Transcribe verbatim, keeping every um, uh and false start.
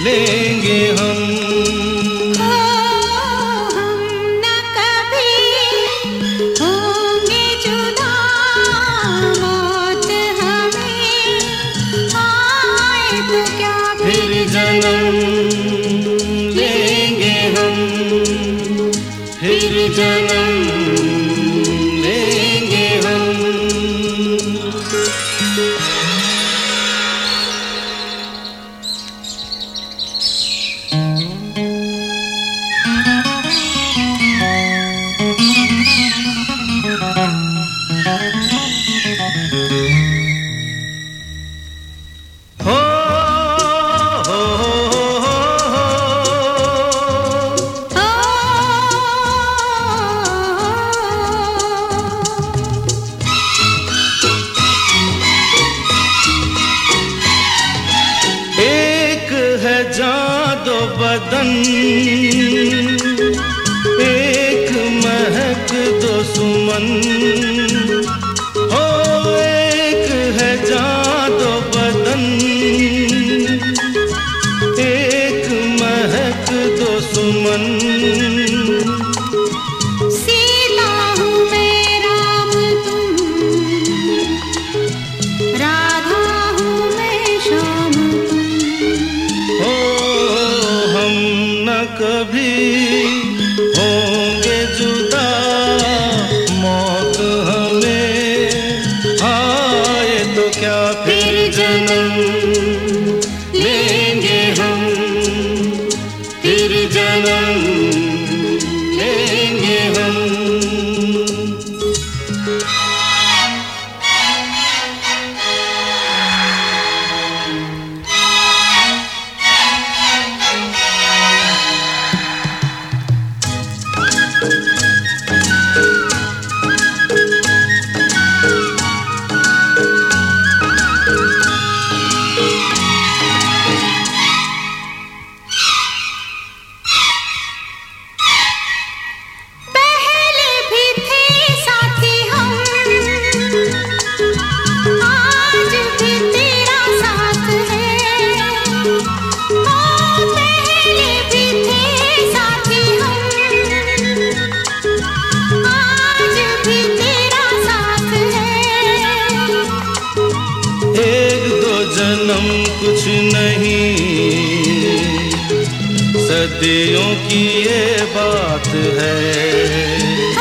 लेंगे हम। फिर जन्म लेंगे हम, फिर जन्म लेंगे हम। जान दो बदन, एक महक दो सुमन, हो एक है जान दो बदन, एक महक दो सुमन। सीता हूँ मैं राम तुम, राधा हूँ मैं श्याम तुम। हो हम न कभी होंगे जुदा, मौत हमें आए तो क्या फिर जन्म लेंगे हम, फिर जन्म लेंगे हम। जन्म कुछ नहीं, सदियों की ये बात है।